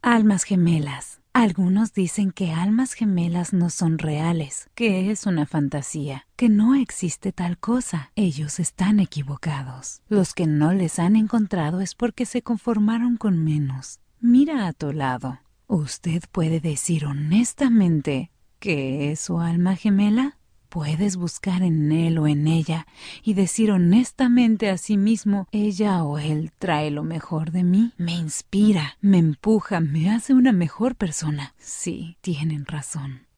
Almas gemelas. Algunos dicen que almas gemelas no son reales, que es una fantasía, que no existe tal cosa. Ellos están equivocados. Los que no les han encontrado es porque se conformaron con menos. Mira a tu lado. ¿Usted puede decir honestamente que es su alma gemela? Puedes buscar en él o en ella y decir honestamente a sí mismo, ella o él trae lo mejor de mí, me inspira, me empuja, me hace una mejor persona. Sí, tienen razón.